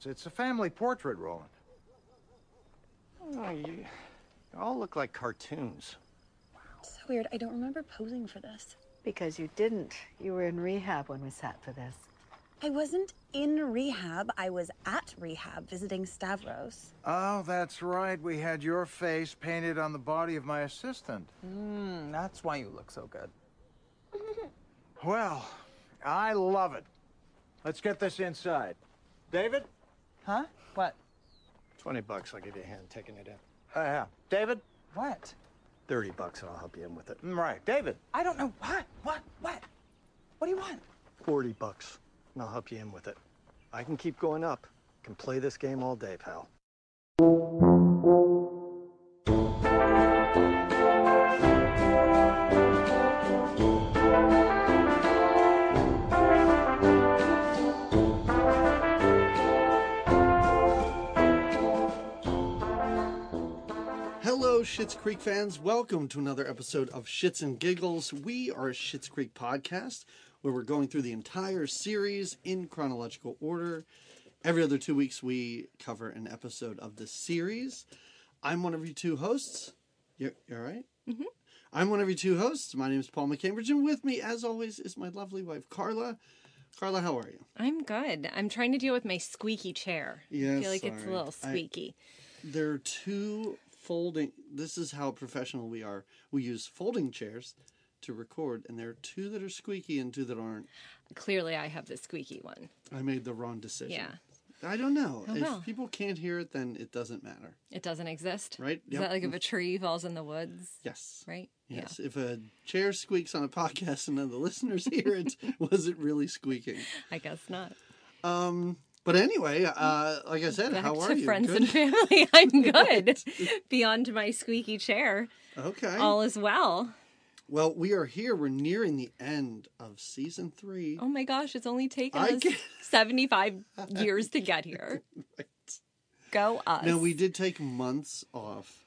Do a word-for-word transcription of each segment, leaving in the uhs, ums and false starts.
It's a family portrait, Roland. Oh, you, you all look like cartoons. So weird. I don't remember posing for this. Because you didn't. You were in rehab when we sat for this. I wasn't in rehab. I was at rehab visiting Stavros. Oh, that's right. We had your face painted on the body of my assistant. Hmm, that's why you look so good. Well, I love it. Let's get this inside. David? Huh? What? Twenty bucks, I'll give you a hand taking it in. Uh, yeah. David? What? Thirty bucks and I'll help you in with it. Mm, Right. David? I don't know. What? What? What? What do you want? Forty bucks and I'll help you in with it. I can keep going up. Can play this game all day, pal. Hello, Schitt's Creek fans. Welcome to another episode of Shits and Giggles. We are a Schitt's Creek podcast where we're going through the entire series in chronological order. Every other two weeks, we cover an episode of the series. I'm one of your two hosts. You're, you're all right? Mm-hmm. I'm one of your two hosts. My name is Paul McCambridge, and with me, as always, is my lovely wife, Carla. Carla, how are you? I'm good. I'm trying to deal with my squeaky chair. Yes, I feel like it's a sorry. little squeaky. I, there are two folding... This is how professional we are. We use folding chairs to record, and there are two that are squeaky and two that aren't. Clearly, I have the squeaky one. I made the wrong decision. Yeah. I don't know. Oh, if well. people can't hear it, then it doesn't matter. It doesn't exist? Right? Is Yep. that like if a tree falls in the woods? Yes. Right? Yes. If a chair squeaks on a podcast and none of the listeners hear it, was it really squeaking? I guess not. Um... But anyway, uh, like I said, Back how are to you? friends Good? and family. I'm good. Beyond my squeaky chair. Okay. All is well. Well, we are here. We're nearing the end of season three. Oh my gosh, it's only taken I us can't- seventy-five years to get here. Right. Go us. No, we did take months off.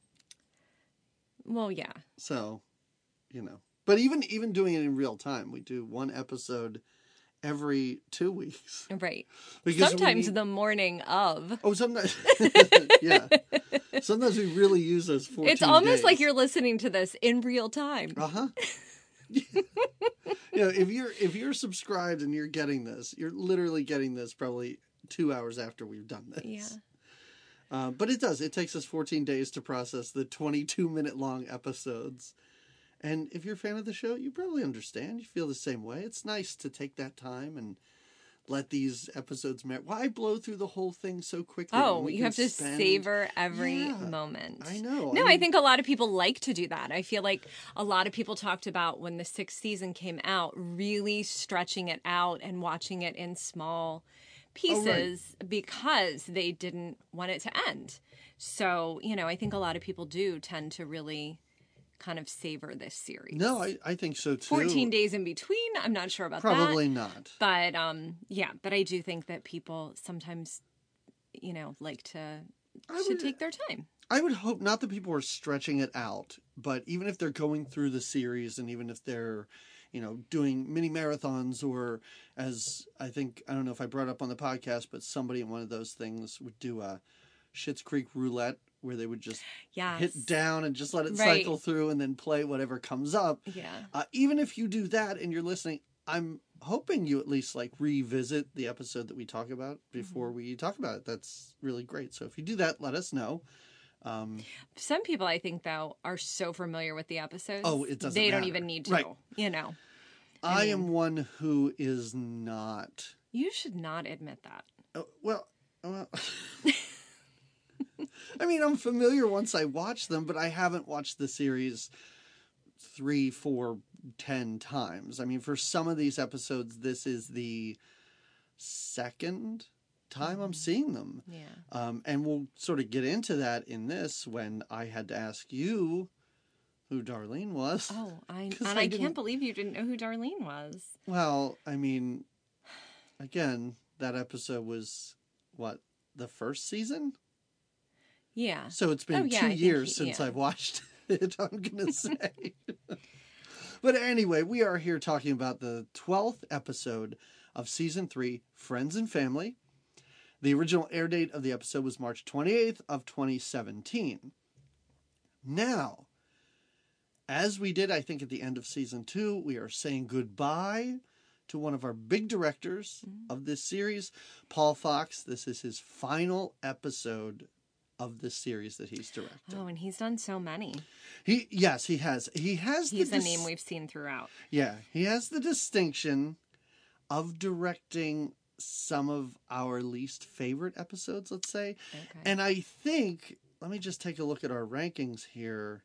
Well, yeah. So, you know. But even even doing it in real time, we do one episode every two weeks. Right. Because Sometimes we- the morning of. Oh, sometimes. Yeah. Sometimes we really use those fourteen It's almost days. like you're listening to this in real time. Uh-huh. You know, if you're if you're subscribed and you're getting this, you're literally getting this probably two hours after we've done this. Yeah. Uh, but it does. It takes us fourteen days to process the twenty-two minute long episodes. And if you're a fan of the show, you probably understand. You feel the same way. It's nice to take that time and let these episodes matter. Why blow through the whole thing so quickly? Oh, when we you can have to spend- savor every Yeah, moment. I know. No, I, mean- think a lot of people like to do that. I feel like a lot of people talked about when the sixth season came out, really stretching it out and watching it in small pieces because they didn't want it to end. So, you know, I think a lot of people do tend to really kind of savor this series. No, I, I think so too. fourteen days in between, I'm not sure about Probably that. not. But um yeah, but I do think that people sometimes, you know, like to I should would- take their time. I would hope not that people are stretching it out, but even if they're going through the series and even if they're, you know, doing mini marathons or as I think, I don't know if I brought up on the podcast, but somebody in one of those things would do a Schitt's Creek roulette where they would just Yes. hit down and just let it Right. cycle through and then play whatever comes up. Yeah. Uh, even if you do that and you're listening, I'm hoping you at least like revisit the episode that we talk about before Mm-hmm. we talk about it. That's really great. So if you do that, let us know. Um, Some people, I think, though, are so familiar with the episodes. Oh, it doesn't They don't matter. even need to, Right. you know. I, I am mean- one who is not. You should not admit that. Uh, well, well I mean, I'm familiar once I watch them, but I haven't watched the series three, four, ten times. I mean, for some of these episodes, this is the second time I'm seeing them. Yeah. Um, and we'll sort of get into that in this when I had to ask you who Darlene was. Oh, I 'Cause and I I, didn't- can't believe you didn't know who Darlene was. Well, I mean, again, that episode was, what, the first season? Yeah. So it's been Oh, yeah, two I think years he- since yeah. I've watched it, I'm going to say. But anyway, we are here talking about the twelfth episode of season three, Friends and Family. The original air date of the episode was March twenty-eighth of twenty seventeen. Now, as we did, I think, at the end of season two, we are saying goodbye to one of our big directors mm-hmm. of this series, Paul Fox. This is his final episode of this series that he's directed. Oh, and he's done so many. He yes, he has. He has. He's the a dis- name we've seen throughout. Yeah, he has the distinction of directing some of our least favorite episodes, let's say. Okay. And I think, let me just take a look at our rankings here.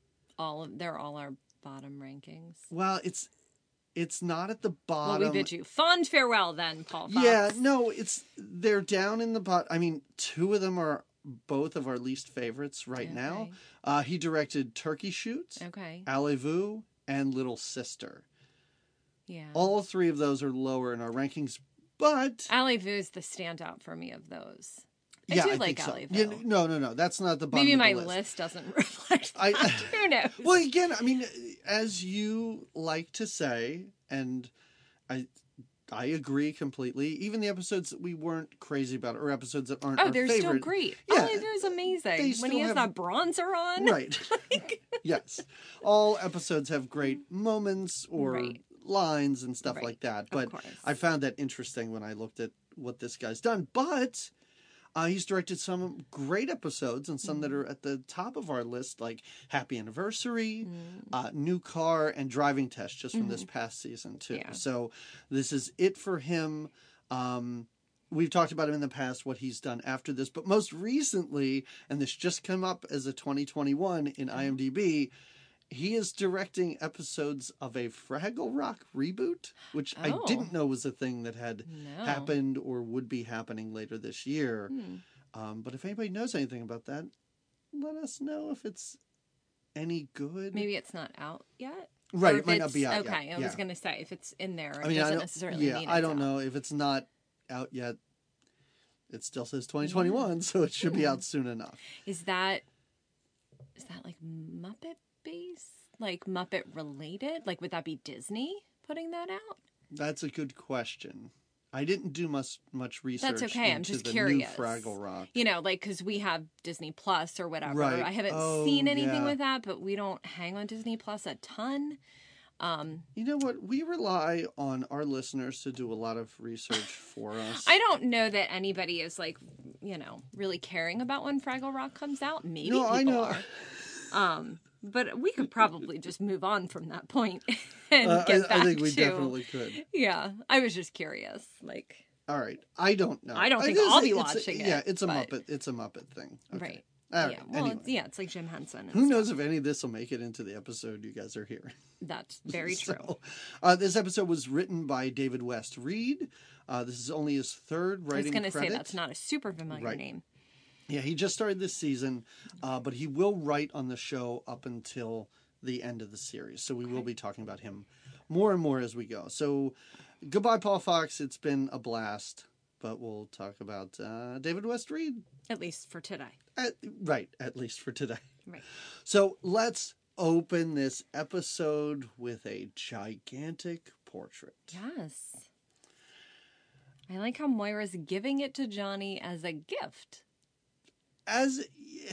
All of they're all our bottom rankings. Well, it's it's not at the bottom. Well, we bid you fond farewell then, Paul Fox. Yeah, no, it's they're down in the bottom. I mean, two of them are both of our least favorites right okay. now. Uh, he directed Turkey Shoot, okay, Allez-vous, and Little Sister. Yeah. All three of those are lower in our rankings, but Allez-vous is the standout for me of those. I yeah, do I like think so. Allez-vous. Yeah, no, no, no. That's not the bottom Maybe of my the list. list doesn't reflect that. I, Who knows? Well, again, I mean, as you like to say, and I I agree completely, even the episodes that we weren't crazy about, or episodes that aren't Oh, our they're favorite, still great. Yeah, Allez-vous is amazing. When still he has have- that bronzer on. Right. like... Yes. All episodes have great moments or Right. lines and stuff Right. like that. Of But course. I found that interesting when I looked at what this guy's done. But uh, he's directed some great episodes and some mm. that are at the top of our list, like Happy Anniversary, mm. uh, New Car, and Driving Test, just from mm-hmm. this past season, too. Yeah. So this is it for him. Um, we've talked about him in the past, what he's done after this. But most recently, and this just came up as a twenty twenty-one in IMDb, he is directing episodes of a Fraggle Rock reboot, which Oh. I didn't know was a thing that had No. happened or would be happening later this year. Hmm. Um, but if anybody knows anything about that, let us know if it's any good. Maybe it's not out yet. Right, Or it if might not it's- be out okay, yet. I was Yeah. going to say, if it's in there, it I mean, I doesn't don't, necessarily yeah, mean I it's don't out. know if it's not out yet. It still says twenty twenty-one, yeah. so it should be out soon enough. Is that is that like Muppet based? Like Muppet related? Like would that be Disney putting that out? That's a good question. I didn't do much much research. That's okay. I'm into just the curious. New Fraggle Rock. You know, like because we have Disney Plus or whatever. Right. I haven't Oh, seen anything yeah. with that, but we don't hang on Disney Plus a ton. Um, You know what? We rely on our listeners to do a lot of research for us. I don't know that anybody is like, you know, really caring about when Fraggle Rock comes out. Maybe No, people I know. are. Um, but we could probably just move on from that point and Uh, get I, back I think we to. definitely could. Yeah, I was just curious. Like, All right. I don't know. I don't think guess I'll be it's a- watching it, Yeah, it's a but- Muppet. It's a Muppet thing. Okay. right? All yeah. right. Well, Anyway. it's, yeah, it's like Jim Henson. And Who knows stuff. if any of this will make it into the episode you guys are hearing? That's very true. So, uh, this episode was written by David West Reed. Uh, this is only his third I was writing going to say credit. that's not a super familiar Right. name. Yeah, he just started this season, uh, but he will write on the show up until the end of the series. So we will be talking about him more and more as we go. So goodbye, Paul Fox. It's been a blast, but we'll talk about uh, David West Reed. At least for today. At, right, at least for today. Right. So let's open this episode with a gigantic portrait. Yes. I like how Moira's giving it to Johnny as a gift. As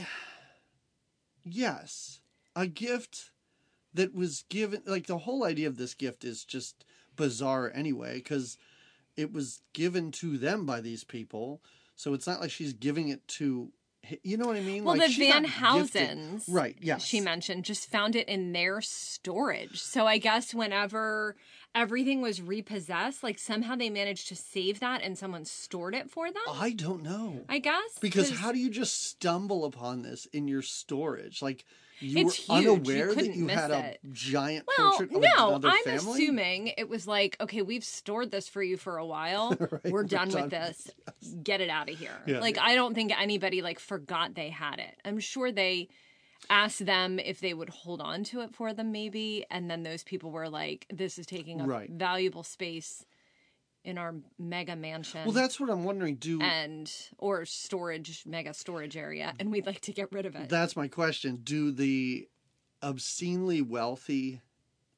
yes, a gift that was given, like the whole idea of this gift is just bizarre anyway, because it was given to them by these people. So it's not like she's giving it to, you know what I mean? Well, like, the she's Van not gifted- Housens, right? Yes, she mentioned, just found it in their storage. So I guess whenever everything was repossessed, like somehow they managed to save that and someone stored it for them. I don't know. I guess Because how do you just stumble upon this in your storage? Like you It's were huge. You unaware that couldn't you miss had a it. giant Well, portrait of no, another I'm family? assuming it was like, okay, we've stored this for you for a while. Right, we're we're done done with this. Get it out of here. Yeah. Like, I don't think anybody like forgot they had it. I'm sure they asked them if they would hold on to it for them, maybe, and then those people were like, "This is taking up Right. valuable space in our mega mansion." Well, that's what I'm wondering. Do and or storage mega storage area, and we'd like to get rid of it. That's my question. Do the obscenely wealthy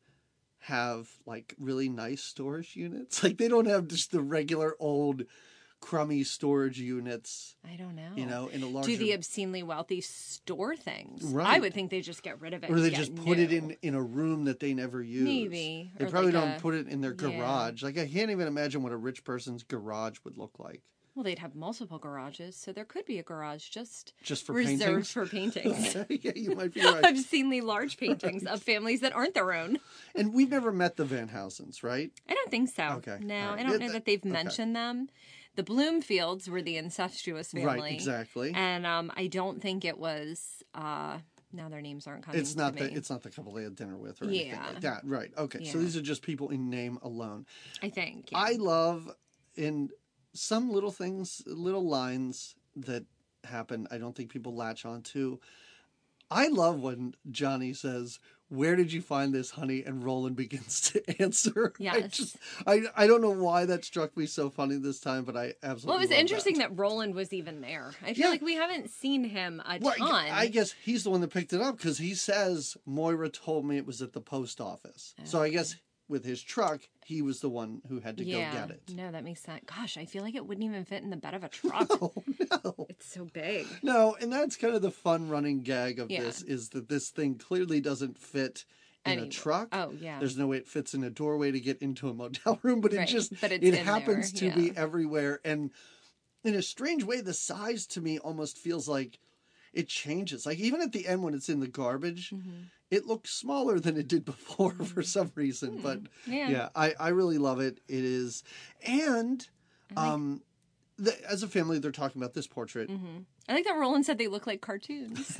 have like really nice storage units? Like they don't have just the regular old crummy storage units, I don't know. you know, in a larger... Do the obscenely wealthy store things? Right. I would think they just get rid of it. Or and they get just put it new. in, in a room that they never use. Maybe. They Or probably like don't a- put it in their yeah. garage. Like, I can't even imagine what a rich person's garage would look like. Well, they'd have multiple garages, so there could be a garage just Just for reserved paintings? for paintings. Yeah, you might be right. Obscenely large paintings of families that aren't their own. And we've never met the Van Housens, right? I don't think so. Okay, No, all right. I don't It- know that they've okay. mentioned them. The Bloomfields were the incestuous family. Right, exactly. And um, I don't think it was. Uh, now their names aren't coming It's not to the me. it's not the couple they had dinner with or anything Yeah. like that. Right. Okay. So Yeah. these are just people in name alone. I think. Yeah. I love in some little things, little lines that happen. I don't think people latch onto. I love when Johnny says, "Where did you find this, honey?" and Roland begins to answer. I Yes. just, I, I don't know why that struck me so funny this time, but I absolutely. Well, it was love interesting that. that. Roland was even there. I feel Yeah. like we haven't seen him a Well, ton. I guess he's the one that picked it up because he says Moira told me it was at the post office. So I guess with his truck, he was the one who had to yeah. go get it. No, that makes sense. Gosh, I feel like it wouldn't even fit in the bed of a truck. Oh no. It's so big. No, and that's kind of the fun running gag of Yeah. this is that this thing clearly doesn't fit in Any- a truck. Oh, yeah. There's no way it fits in a doorway to get into a motel room, but it Right, just but it's it in happens there, to be yeah. everywhere. And in a strange way, the size to me almost feels like it changes. Like even at the end when it's in the garbage, Mm-hmm. it looks smaller than it did before for some reason. But Yeah. yeah, I, I really love it. It is, and um, the, as a family, they're talking about this portrait. I like that Roland said they look like cartoons.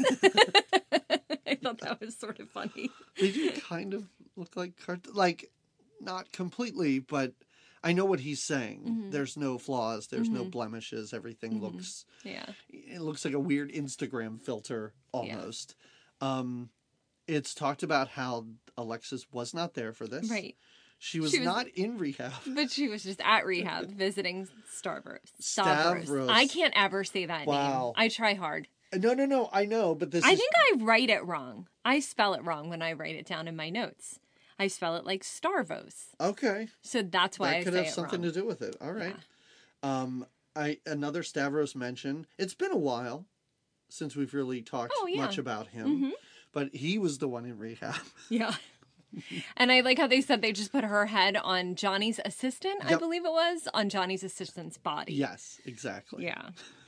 I thought that was sort of funny. They do kind of look like cart- like not completely, but I know what he's saying. Mm-hmm. There's no flaws. There's no blemishes. Everything looks. Yeah. It looks like a weird Instagram filter almost. Um, it's talked about how Alexis was not there for this. Right. She was, She was- not in rehab. But she was just at rehab visiting Stavros. Stavros. I can't ever say that Wow. name. I try hard. No, no, no. I know, but this I is think I write it wrong. I spell it wrong when I write it down in my notes. I spell it like Starvos. okay. So that's why That I could say have it something wrong. to do with it. All right. Um, I another Stavros mention. It's been a while since we've really talked Oh, yeah. much about him, but he was the one in rehab. Yeah. And I like how they said they just put her head on Johnny's assistant, I Yep. believe it was, on Johnny's assistant's body. Yes, exactly. Yeah.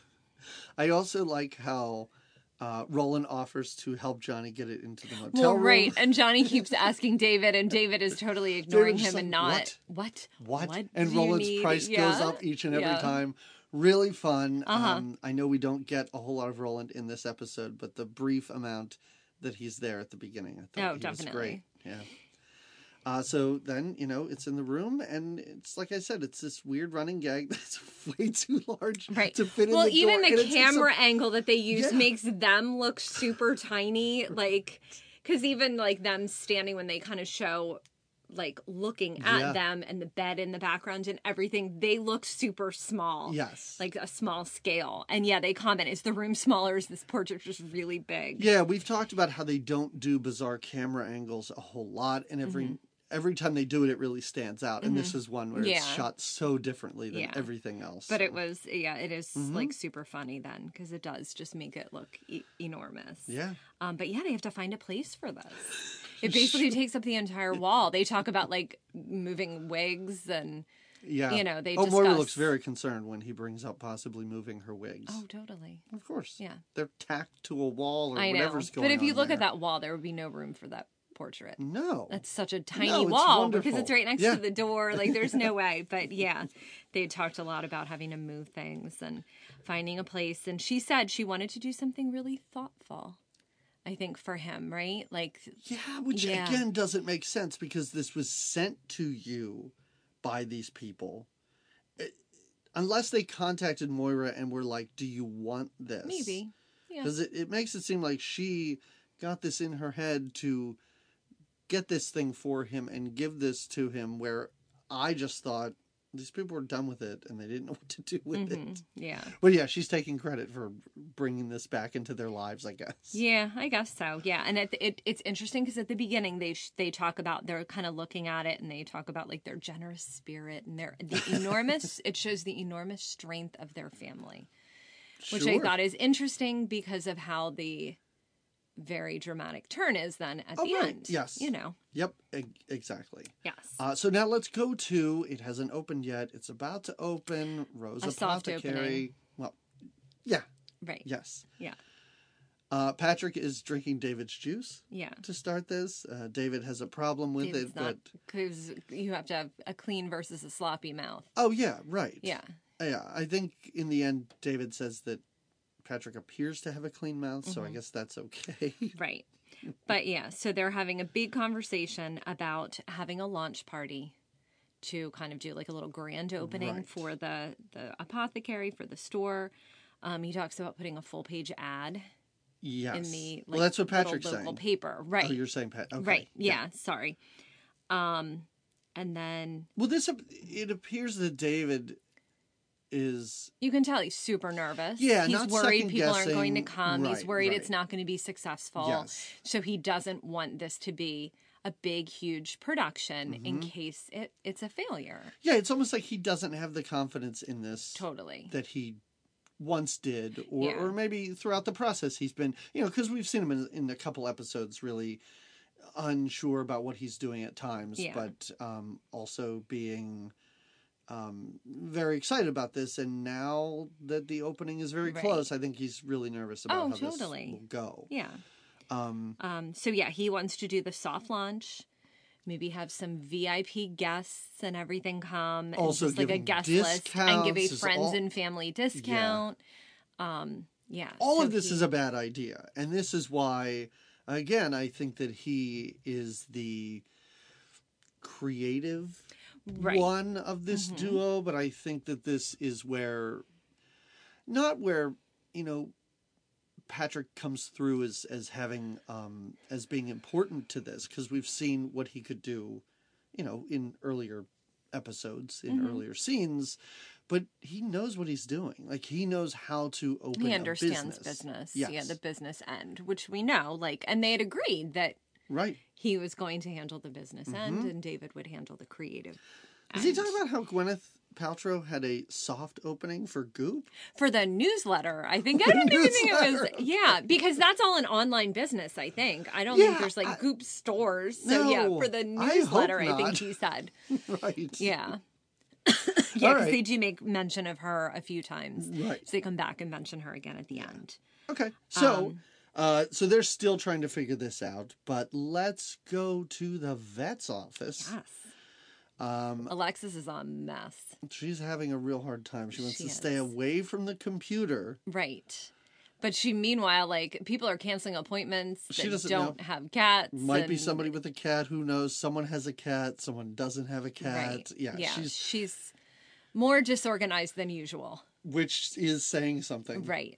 I also like how uh, Roland offers to help Johnny get it into the motel Well, room. right. And Johnny keeps asking David, and David is totally ignoring just him like, and not. What? What? What and do you Roland's need? price Yeah. goes up each and every Yeah. time. Really fun. Uh-huh. Um, I know we don't get a whole lot of Roland in this episode, but the brief amount that he's there at the beginning, I thought Oh, he definitely. was great. Yeah. Uh, so then, you know, it's in the room, and it's like I said, it's this weird running gag that's way too large Right. to fit well, in the even door. the and it's- it's a- camera angle that they use Yeah. makes them look super tiny. Like, because even like them standing when they kind of show, like looking at Yeah. them and the bed in the background and everything, they look super small. Yes. Like a small scale. And yeah, they comment, is the room smaller? Is this portrait just really big? Yeah, we've talked about how they don't do bizarre camera angles a whole lot, and every Mm-hmm. every time they do it, it really stands out. And this is one where it's Yeah. shot so differently than Yeah. everything else. But so. it was, yeah, it is Mm-hmm. like super funny then because it does just make it look e- enormous. Yeah. Um, but yeah, they have to find a place for this. It basically takes up the entire wall. They talk about like moving wigs and Yeah. you know, they Oh, Moira discuss- looks very concerned when he brings up possibly moving her wigs. oh, totally. Of course. Yeah. They're tacked to a wall or I know. whatever's going on. But if you look there. at that wall, there would be no room for that portrait. No. That's such a tiny No, it's wall wonderful. because it's right next Yeah. to the door. Like, there's no way. But yeah, they talked a lot about having to move things and finding a place. And she said she wanted to do something really thoughtful, I think, for him, right? Like, Yeah, which Yeah. again doesn't make sense because this was sent to you by these people. It- unless they contacted Moira and were like, do you want this? maybe. Yeah. Because it, it makes it seem like she got this in her head to get this thing for him and give this to him, where I just thought these people were done with it and they didn't know what to do with Mhm. it. Yeah. But yeah, she's taking credit for bringing this back into their lives, I guess. Yeah, I guess so. Yeah, and it, it it's interesting because at the beginning they sh- they talk about they're kind of looking at it and they talk about like their generous spirit and their the enormous. It shows the enormous strength of their family, which I Sure. thought is interesting because of how the very dramatic turn is then at Oh, the right. end. Yes. you know. Yep, e- exactly. Yes. Uh, so now let's go to, it hasn't opened yet. It's about to open. Rose A soft Apothecary. opening. Well, yeah, Right. yes. Yeah. Uh, Patrick is drinking David's juice Yeah. to start this. Uh, David has a problem with It's it, not but because you have to have a clean versus a sloppy mouth. oh yeah, right. Yeah. Yeah, I think in the end, David says that Patrick appears to have a clean mouth, so I Mm-hmm. guess that's okay. Right. But yeah, so they're having a big conversation about having a launch party to kind of do like a little grand opening Right. for the, the apothecary, for the store. Um, he talks about putting a full page ad Yes. in the like, well, that's what little Patrick's local saying. paper. Right. Oh, you're saying Pat? Okay. Right. Yeah, sorry. Um, and then Well, this it appears that David is you can tell he's super nervous. Yeah, he's not worried people aren't going to second-guessing. come. he's Right, worried right. it's not going to be successful. Yes. So he doesn't want this to be a big, huge production in Mm-hmm. case it, it's a failure. yeah. It's almost like he doesn't have the confidence in this Totally. that he once did, or Yeah. or maybe throughout the process he's been, you know, because we've seen him in, in a couple episodes really unsure about what he's doing at times, Yeah. but um, also being um, very excited about this. And now that the opening is very Right. close, I think he's really nervous about Oh, how totally. this will go. Yeah. Um, Um, so yeah, he wants to do the soft launch. Maybe have some V I P guests and everything come. And Also just like a giving guest list and give a discounts is friends all- and family discount. Um, yeah. all so of this he- is a bad idea, and this is why, again, I think that he is the creative Right. one of this Mhm. duo, but I think that this is where, not where, you know, Patrick comes through as as having um as being important to this, because we've seen what he could do, you know, in earlier episodes, in Mhm. earlier scenes, but he knows what he's doing. Like, he knows how to open He a understands business. business. Yes. Yeah, the business end, which we know. Like, and they had agreed that Right. he was going to handle the business end and David would handle the creative. Is he end. talking about how Gwyneth Paltrow had a soft opening for Goop? For the newsletter, I think. I don't even think it was. Newsletter. Yeah, because that's all an online business, I think. I don't think Yeah, there's like I- Goop stores. So yeah, No, for the I hope newsletter, I, think not. he said. Right. Yeah. Yeah, because right. they do make mention of her a few times. Right. So they come back and mention her again at the end. Okay. So, Um, uh, so they're still trying to figure this out, but let's go to the vet's office. Yes. Um, Alexis is a mess. she's having a real hard time. She wants She to stay is. away from the computer. Right. But she, meanwhile, like, people are canceling appointments that She doesn't don't know. have cats. Might be and- somebody with a cat. Who knows? Someone has a cat. Someone doesn't have a cat. Right. Yeah, yeah. she's She's more disorganized than usual. which is saying something. Right.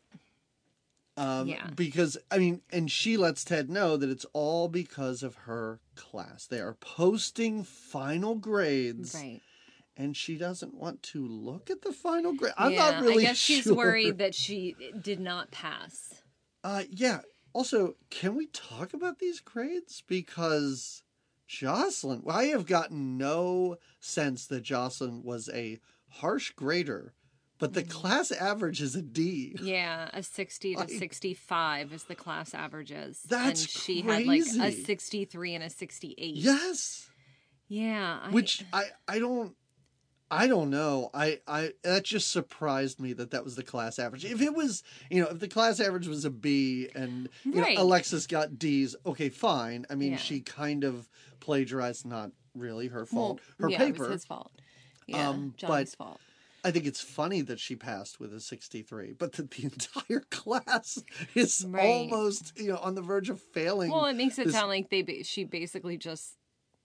Um, Yeah. Because, I mean, and she lets Ted know that it's all because of her class. They are posting final grades, Right. and she doesn't want to look at the final grade. I'm yeah, not really I guess she's sure. worried that she did not pass. Uh, yeah. Also, can we talk about these grades? Because Jocelyn, well, I have gotten no sense that Jocelyn was a harsh grader, but the class average is a D. Yeah, a sixty to Like- sixty-five is the class averages. That's and she had like a crazy. sixty-three and a sixty-eight. Yes. Yeah. I, Which I, I don't I don't know. I, I that just surprised me that that was the class average. If it was, you know, if the class average was a B and you Right. know, Alexis got D's, okay, fine. I mean, Yeah. she kind of plagiarized, not really her fault. well, her yeah, paper. it was his fault. Yeah, Um, Johnny's but- fault. I think it's funny that she passed with a sixty-three, but that the entire class is Right. almost, you know, on the verge of failing. Well, it makes it this- sound like they ba- she basically just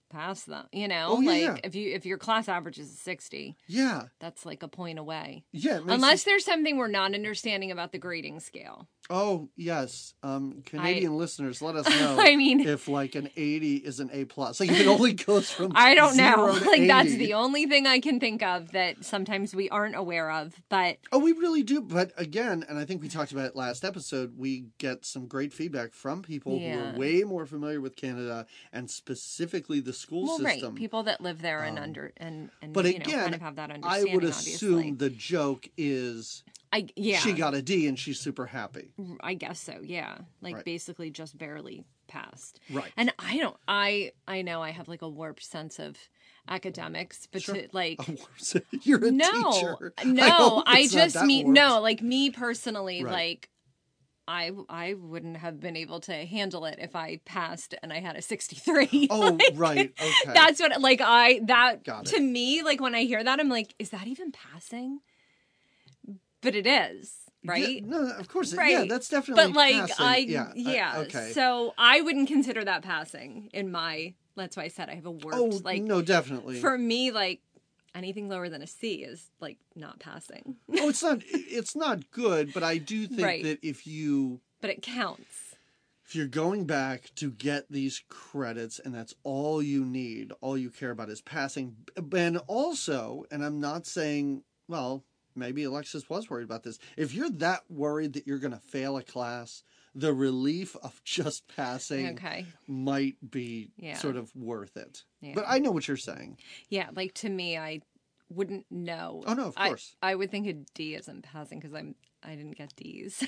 pass them. You know, Oh, yeah, like yeah. if you if your class average is sixty, Yeah. that's like a point away. Yeah. it makes Unless it- there's something we're not understanding about the grading scale. Oh, yes. Um, Canadian listeners, let us know I mean- if like an eighty is an A plus. Like if it only goes from I don't know. zero to Like that's eighty. the only thing I can think of that sometimes we aren't aware of. But Oh, we really do. But again, and I think we talked about it last episode, we get some great feedback from people who Yeah. are way more familiar with Canada and specifically the school well, system. right, people that live there and under and and But you know again, kind of have that I understanding. would assume obviously. the joke is I yeah, she got a D and she's super happy. I guess so. Yeah, like Right. basically just barely passed. Right. And I don't. I I know I have like a warped sense of academics, but Sure. to like. You're a No, teacher. no, hope I, it's not just that mean warped. no, like me personally, Right. like I I wouldn't have been able to handle it if I passed and I had a sixty-three. Oh, Like, right. Okay. That's what like I that Got to it. me, like when I hear that, I'm like, is that even passing? But it is, right? Yeah, no, of course. Right. Yeah, that's definitely But like passing. I yeah, yeah, I- okay. so I wouldn't consider that passing in my. That's why I said I have a warped oh, like no, definitely. for me like. Anything lower than a C is like not passing, oh, it's not it's not good, but I do think Right. that if you but it counts. if you're going back to get these credits and that's all you need, all you care about is passing. And also, and I'm not saying, well, maybe Alexis was worried about this. If you're that worried that you're going to fail a class, the relief of just passing Okay. might be Yeah. sort of worth it. Yeah. But I know what you're saying. Yeah, like to me, I wouldn't know. Oh, no, of I- course. I, would think a D isn't passing because I'm I didn't get D's.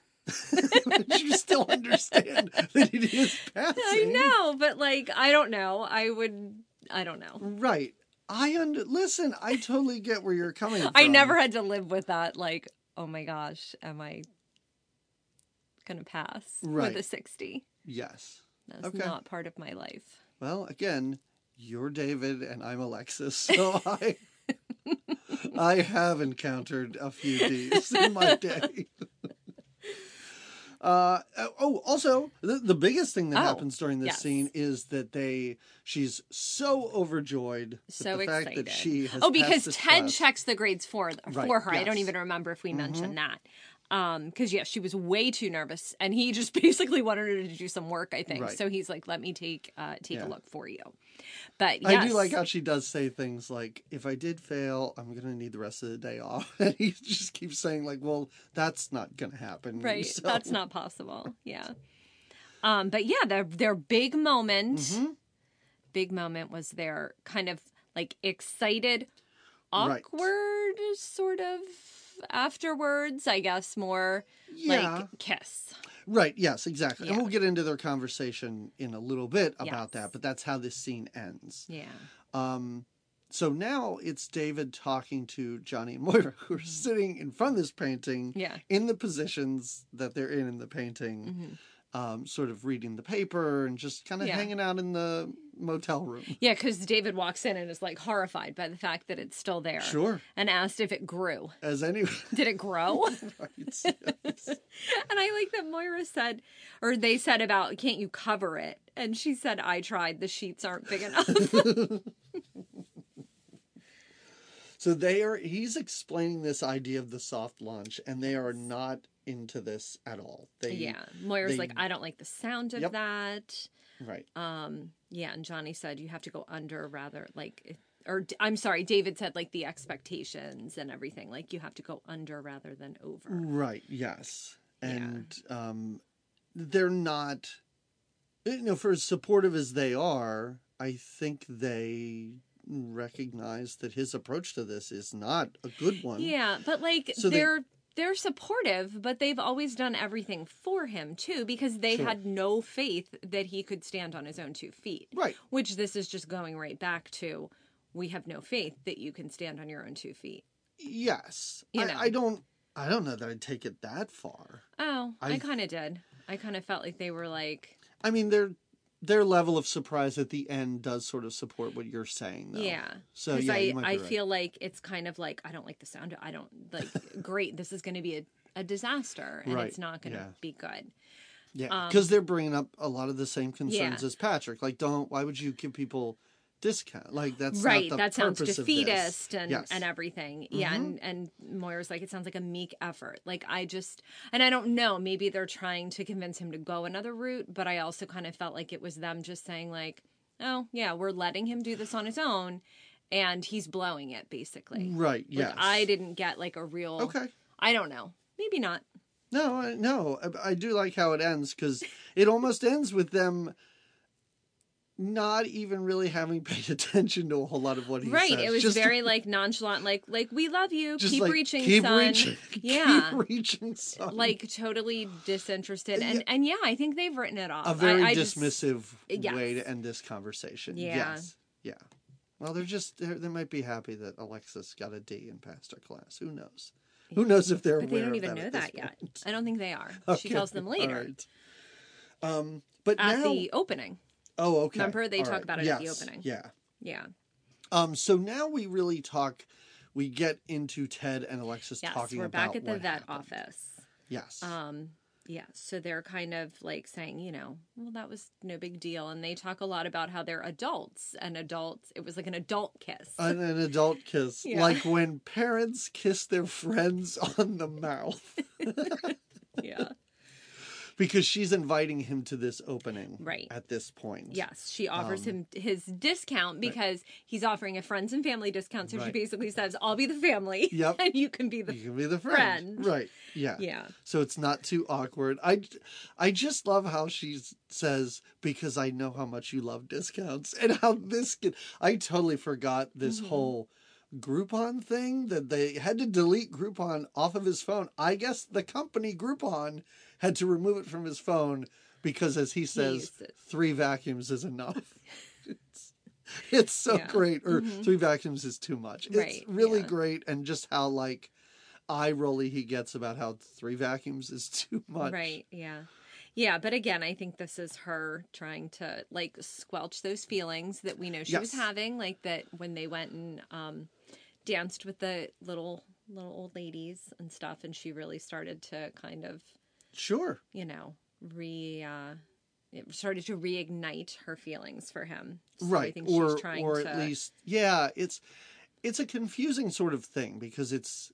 You still understand that it is passing. I know, but like I don't know. I would. I don't know. Right. I under listen, I totally get where you're coming from. I never had to live with that. Like, oh my gosh, am I gonna pass Right. with a sixty? Yes. That's Okay. not part of my life. Well, again, you're David and I'm Alexis, so I I have encountered a few D's in my day. Uh, oh, also, the, the biggest thing that Oh, happens during this yes. scene is that they, she's so overjoyed with So the excited. fact that she has oh, passed because this Ted class. checks the grades for Right, for her. I don't yes. Mm-hmm. even remember if we mentioned that. Um, because yeah, she was way too nervous, and he just basically wanted her to do some work. I think Right. so. He's like, "Let me take uh take Yeah. a look for you." But I yes, do like how she does say things like, if I did fail, I'm going to need the rest of the day off. And he just keeps saying, like, well, that's not going to happen. right. So- That's not possible. Yeah. Um. But yeah, their their big moment, Mm-hmm. big moment was their kind of like excited, Right. awkward sort of afterwards. I guess more Yeah. like kiss. Right, yes, exactly. Yeah. And we'll get into their conversation in a little bit about Yes. that, but that's how this scene ends. Yeah. Um, so now it's David talking to Johnny and Moira, who are sitting in front of this painting Mm-hmm. Yeah. in the positions that they're in in the painting, um, sort of reading the paper and just kind of Yeah. hanging out in the motel room. Yeah, because David walks in and is like horrified by the fact that it's still there. Sure. And asked if it grew. As any... Did it grow? right, yes. And I like that Moira said, or they said about, can't you cover it? And she said, I tried. The sheets aren't big enough. So they are, he's explaining this idea of the soft launch, and they are not into this at all. They, yeah. Moira's they- like, I don't like the sound of Yep. that. Right. Um, yeah. And Johnny said, you have to go under rather like, or I'm sorry, David said like the expectations and everything. Like you have to go under rather than over. Right, yes. Yeah. And um, they're not, you know, for as supportive as they are, I think they recognize that his approach to this is not a good one. Yeah, but like So they- they're they're supportive, but they've always done everything for him too because they Sure. had no faith that he could stand on his own two feet. Right. Which this is just going right back to we have no faith that you can stand on your own two feet. Yes. You I, know. I don't, I don't know that I'd take it that far. Oh, I, I- kind of did. I kind of felt like they were like, I mean, their their level of surprise at the end does sort of support what you're saying, though. yeah. So 'Cause yeah, I, you might be I right. feel like it's kind of like I don't like the sound. I don't like. Great, this is going to be a, a disaster, and Right, it's not going to yeah. be good. Yeah, because they're bringing up a lot of the same concerns um, Yeah. as Patrick. Like, don't. Why would you give people discount. Like that's right. Not the that sounds purpose of defeatist this. and Yes. and everything. Yeah, and and Moira's like, it sounds like a meek effort. Like I just, and I don't know. Maybe they're trying to convince him to go another route, but I also kind of felt like it was them just saying like, oh yeah, we're letting him do this on his own, and he's blowing it basically. Right. Like, Yes. I didn't get like a real. Okay. I don't know. Maybe not. No, I- no, I, I do like how it ends because it almost ends with them not even really having paid attention to a whole lot of what he Right. says. It was Just very like nonchalant, like like we love you. just Keep like, reaching, keep son. reaching, Yeah. keep reaching, son. Like totally disinterested, and and yeah, I think they've written it off. a very I, I just- dismissive Yes. way to end this conversation. Yeah. Yes. Yeah. Well, they're just they're, they might be happy that Alexis got a D and passed her class. Who knows? Who knows if they're But they aware don't of even that know at this that yet. point. I don't think they are. She Okay. tells them later All right. Um, but at now, the opening. oh, okay. Remember, they All talk right. about it at the Yes. opening. Yeah. Yeah. Um. So now we really talk. We get into Ted and Alexis Yes, talking we're about back at the what vet happened. office. Yes. Um, yeah, so they're kind of like saying, you know, well, that was no big deal. And they talk a lot about how they're adults and adults. It was like an adult kiss. an, an adult kiss, Yeah. like when parents kiss their friends on the mouth, Yeah. because she's inviting him to this opening. Right. At this point. Yes, she offers Um, him his discount because he's offering a friends and family discount. So she Right. basically says, I'll be the family. Yep. And you can be the You can be the friend. friend. Right. Yeah. Yeah. So it's not too awkward. I, I just love how she says, because I know how much you love discounts, and how this can, I totally forgot this Mm-hmm. whole Groupon thing, that they had to delete Groupon off of his phone. I guess the company Groupon had to remove it from his phone because, as he says, used it. three vacuums is enough. it's, it's so Yeah. great. Or three vacuums is too much. It's Right, really yeah. great. And just how like eye rolly he gets about how three vacuums is too much. Right. Yeah. Yeah. But again, I think this is her trying to like squelch those feelings that we know she was Yes. having, like that when they went and um, danced with the little little old ladies and stuff, and she really started to kind of, Sure. you know, re uh, it started to reignite her feelings for him. So I Right. think Or she's trying or to. at least yeah, it's it's a confusing sort of thing because it's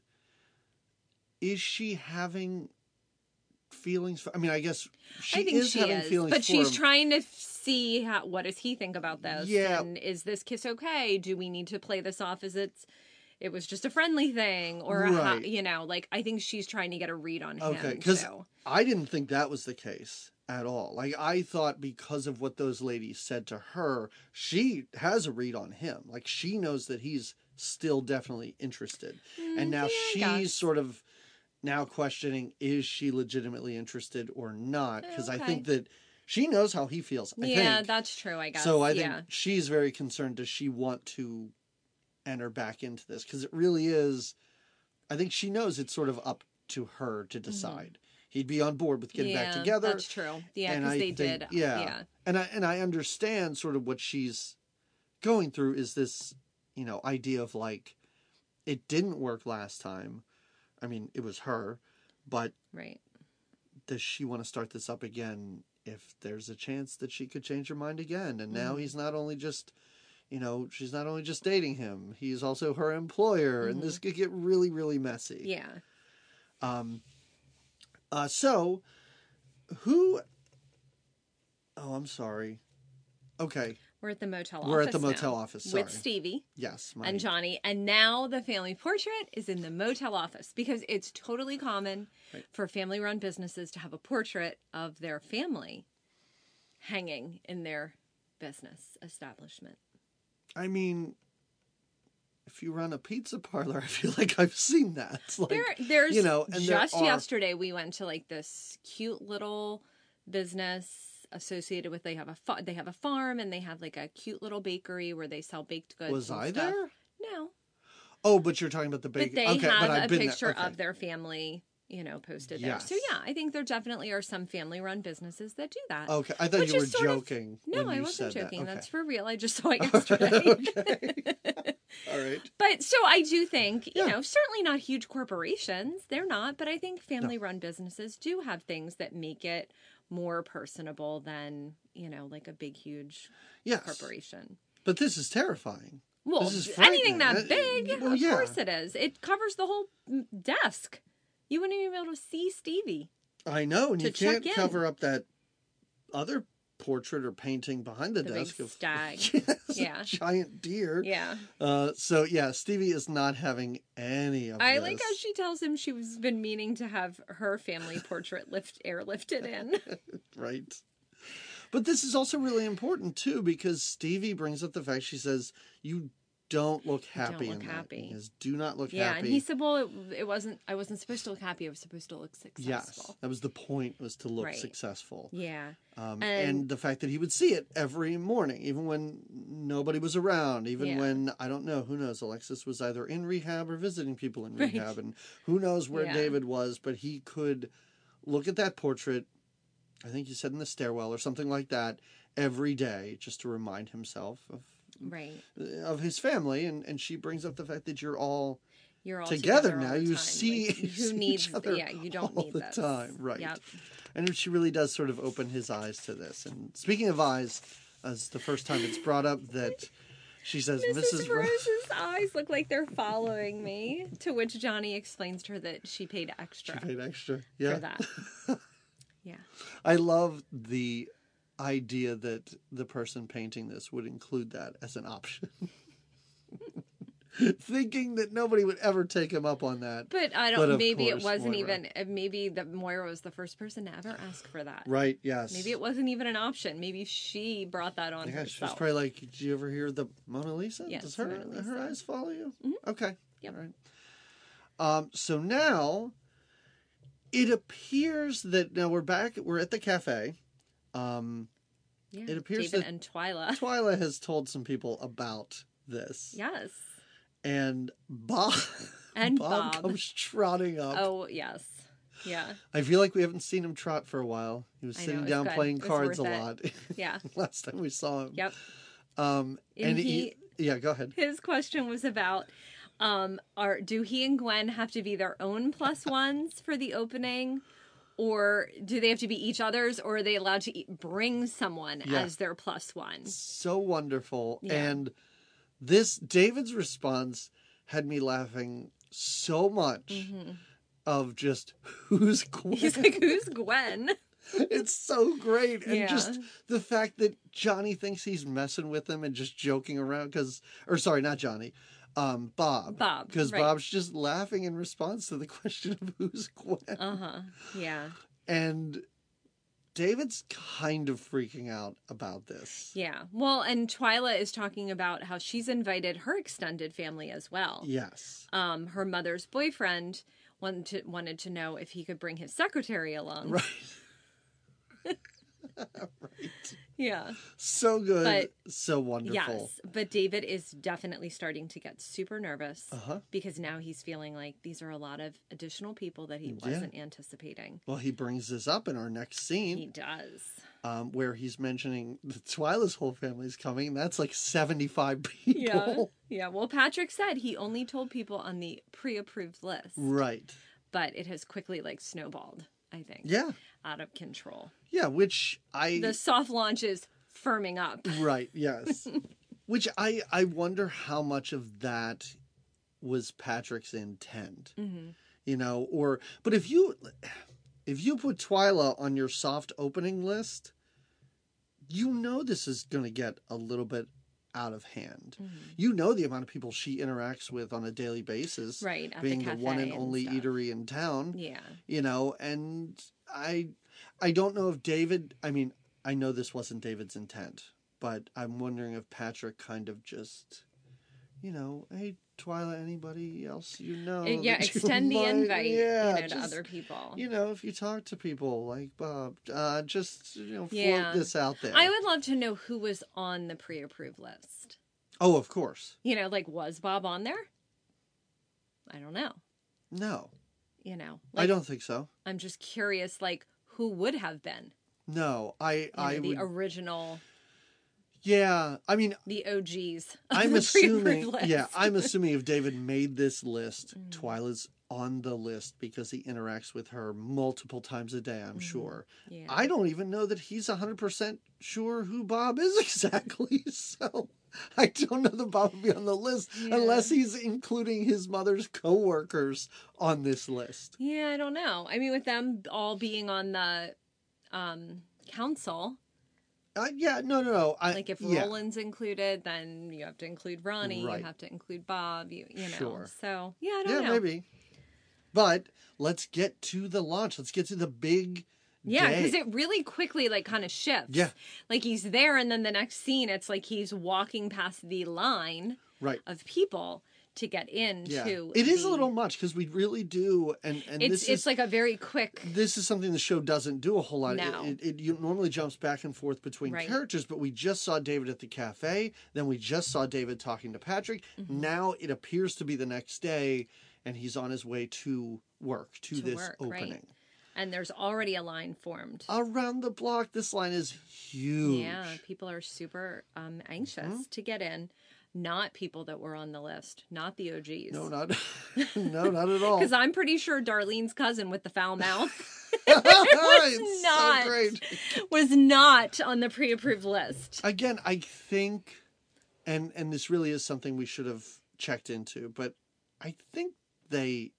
is she having feelings for, I mean, I guess she I think is she having is, feelings but for she's him. trying to see how, what does he think about this? Yeah. And is this kiss okay? Do we need to play this off as it's it was just a friendly thing, or how, Right. you know, like I think she's trying to get a read on him. Okay, because too. I didn't think that was the case at all. Like, I thought because of what those ladies said to her, she has a read on him. Like, she knows that he's still definitely interested. and now Mm, yeah, I she's guess. sort of now questioning, is she legitimately interested or not? Because I Okay. think that she knows how he feels. I yeah, think. that's true. I guess. So I think yeah. she's very concerned. Does she want to enter back into this? Because it really is, I think she knows it's sort of up to her to decide. He'd be on board with getting Mm-hmm. yeah, back together. That's true. Yeah, and because I they think- did. Yeah. Yeah. And I and I understand sort of what she's going through is this, you know, idea of like, it didn't work last time. I mean, it was her, but Right. does she want to start this up again if there's a chance that she could change her mind again? And now Mm-hmm. he's not only just, you know, she's not only just dating him, he's also her employer, and this could get really, really messy. Mm-hmm. Yeah. Um, uh, so, who, oh, I'm sorry. Okay, We're at the motel We're at office the motel now office, with sorry. Stevie. yes. My, And Johnny, and now the family portrait is in the motel office because it's totally common Right. for family run businesses to have a portrait of their family hanging in their business establishment. I mean, if you run a pizza parlor, I feel like I've seen that. It's like, There, there's you know, and there just are- yesterday we went to like this cute little business associated with they have a fa- they have a farm and they have like a cute little bakery where they sell baked goods. Was and I stuff. there? No, Oh, but you're talking about the but bacon. they okay, have but I've a been there. picture Okay. of their family, you know, posted there. So Yes. yeah, I think there definitely are some family-run businesses that do that. Okay, I thought Which you were is sort of- joking. no, when I you wasn't said joking. That. That's Okay. for real. I just saw it yesterday. Okay. All right. But so I do think, you Yeah. know, certainly not huge corporations. They're not, but I think family-run businesses do have things that make it more personable than, you know, like a big, huge Yes. corporation. But this is terrifying. Well, This is anything frightening. that Uh, big, well, of yeah. course it is. It covers the whole mm, desk. You wouldn't even be able to see Stevie. I know, and To you can't check in. cover up that other portrait or painting behind the, The desk big of stag. yes, Yeah. a giant deer. Yeah. Uh, so yeah, Stevie is not having any of I this. like how she tells him she was been meaning to have her family portrait lift airlifted in. Right. But this is also really important too, because Stevie brings up the fact, she says, "You don't look happy look in that." happy. He says, "Do not look Yeah, happy." and he said, "Well, it, it wasn't. I wasn't supposed to look happy. I was supposed to look successful." Yes, that was the point, was to look Right. successful. Yeah. Um, and, And- the fact that he would see it every morning, even when nobody was around, even Yeah. when, I don't know, who knows, Alexis was either in rehab or visiting people in Right. rehab, and who knows where Yeah. David was, but he could look at that portrait, I think you said in the stairwell or something like that, every day, just to remind himself of Right. of his family. And, and she brings up the fact that you're all You're all together, together, all now. the You time. see, Like, you who see needs? each other Yeah, you don't all need the this. time, right? Yep. And she really does sort of open his eyes to this. And speaking of eyes, as the first time it's brought up that she says, Missus Missus Rose. Rose's eyes look like they're following me. To which Johnny explains to her that she paid extra She paid extra. Yeah. for that. Yeah. I love the idea that the person painting this would include that as an option. Thinking that nobody would ever take him up on that. But I But don't. of Maybe course, it wasn't Moira. even. uh, Maybe that Moira was the first person to ever ask for that. Right, yes. Maybe it wasn't even an option. Maybe she brought that on Yeah, she was herself. probably like, did you ever hear the Mona Lisa? Yes, Does her, Mona her Lisa. eyes follow you? Okay. Yep. All right. Um, so now it appears that now we're back, we're at the cafe. Um, Yeah. it appears David that and Twyla. Twyla has told some people about this. Yes. And Bob, And Bob, Bob. comes trotting up. Oh yes. Yeah. I feel like we haven't seen him trot for a while. He was I know, sitting it's down good. playing It was cards a worth it. lot. Yeah. Last time we saw him. Yep. Um, and, And he, he- yeah, go ahead. His question was about um are do he and Gwen have to be their own plus ones for the opening, or do they have to be each other's, or are they allowed to e- bring someone Yeah. as their plus one? So wonderful. Yeah. And this, David's response had me laughing so much of just, who's Gwen? Mm-hmm. He's like, who's Gwen? It's so great. And Yeah. just the fact that Johnny thinks he's messing with him and just joking around because, or sorry, not Johnny, um, Bob. Bob, Because right. Bob's just laughing in response to the question of who's Gwen. Uh-huh. Yeah. And David's kind of freaking out about this. Yeah. Well, and Twyla is talking about how she's invited her extended family as well. Yes. Um, her mother's boyfriend wanted to, wanted to know if he could bring his secretary along. Right. Right. Yeah. So good. But- so wonderful. Yes, but David is definitely starting to get super nervous Uh-huh. because now he's feeling like these are a lot of additional people that he Yeah. wasn't anticipating. Well, he brings this up in our next scene. He does. um, where he's mentioning the Twyla's whole family's coming. That's like seventy-five people. Yeah. Yeah. Well, Patrick said he only told people on the pre-approved list, Right. but it has quickly like snowballed, I think. Yeah. Out of control. Yeah, which I The soft launch is firming up. right, yes. Which I I wonder how much of that was Patrick's intent. Mm-hmm. You know, or but if you if you put Twyla on your soft opening list, you know this is going to get a little bit out of hand. Mm-hmm. You know the amount of people she interacts with on a daily basis, Right, at the being the, one and cafe and only stuff. eatery in town. Yeah. You know, and I I don't know if David, I mean, I know this wasn't David's intent, but I'm wondering if Patrick kind of just, you know, hey, Twyla, anybody else you know? Uh, yeah, that you extend the might- invite, yeah, you know, to just, other people. You know, if you talk to people like Bob, uh, just, you know, float Yeah. this out there. I would love to know who was on the pre-approved list. Oh, of course. You know, like, was Bob on there? I don't know. No, You know, I like, don't think so. I'm just curious, like, who would have been? No, I, You know, I the would, original, yeah, I mean, the O Gs. of I'm the assuming, pre-approved list. yeah, I'm assuming if David made this list, Mm. Twyla's on the list because he interacts with her multiple times a day, I'm sure. Yeah. I don't even know that he's one hundred percent sure who Bob is exactly, so I don't know that Bob would be on the list Yeah. unless he's including his mother's coworkers on this list. Yeah, I don't know. I mean, with them all being on the um, council, Uh, yeah, no, no, no. I, like if yeah. Roland's included, then you have to include Ronnie. Right. You have to include Bob. You, you know. Sure. So yeah, I don't Yeah, know. maybe. But let's get to the launch. Let's get to the big Yeah, day. because it really quickly like kind of shifts. Yeah. Like he's there, and then the next scene, it's like he's walking past the line Right. of people to get into. Yeah. It is the- a little much because we really do, and, and It's this it's is like a very quick. this is something the show doesn't do a whole lot. No. It, it, it you normally jumps back and forth between Right. characters, but we just saw David at the cafe. Then we just saw David talking to Patrick. Mm-hmm. Now it appears to be the next day, and he's on his way to work to, To this work, right. opening. And there's already a line formed. Around the block, this line is huge. Yeah, people are super um, anxious Mm-hmm. to get in. Not people that were on the list, not the O Gs. No, not no, not at all. Because I'm pretty sure Darlene's cousin with the foul mouth It's not. so great. was not on the pre-approved list. Again, I think, and and this really is something we should have checked into, but I think they